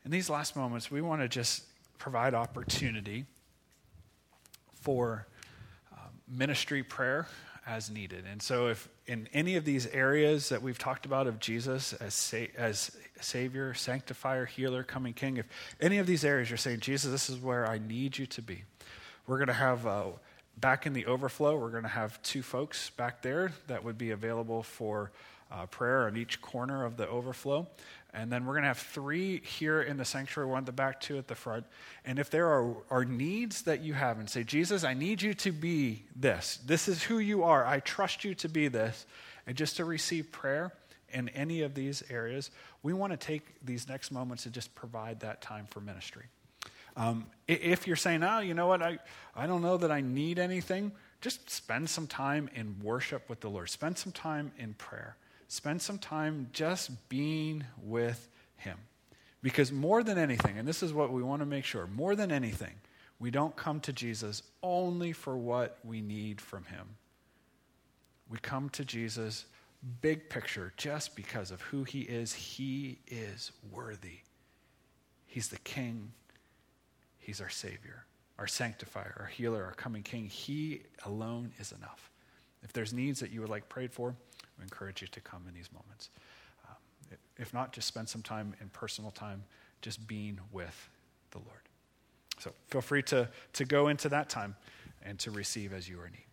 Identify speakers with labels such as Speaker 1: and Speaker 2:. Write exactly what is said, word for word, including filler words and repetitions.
Speaker 1: in these last moments, we want to just provide opportunity for um, ministry prayer as needed. And so if in any of these areas that we've talked about of Jesus as sa- as Savior, Sanctifier, Healer, Coming King, if any of these areas you're saying, Jesus, this is where I need you to be, we're going to have, uh, back in the overflow, we're going to have two folks back there that would be available for uh, prayer on each corner of the overflow. And then we're going to have three here in the sanctuary, one at the back, two at the front. And if there are, are needs that you have and say, Jesus, I need you to be this. This is who you are. I trust you to be this. And just to receive prayer in any of these areas, we want to take these next moments to just provide that time for ministry. Um, if you're saying, oh, you know what, I, I don't know that I need anything, just spend some time in worship with the Lord. Spend some time in prayer. Spend some time just being with him. Because more than anything, and this is what we want to make sure, more than anything, we don't come to Jesus only for what we need from him. We come to Jesus, big picture, just because of who he is. He is worthy. He's the King. He's our Savior, our Sanctifier, our Healer, our Coming King. He alone is enough. If there's needs that you would like prayed for, we encourage you to come in these moments. Um, if not, just spend some time in personal time just being with the Lord. So feel free to, to go into that time and to receive as you are in need.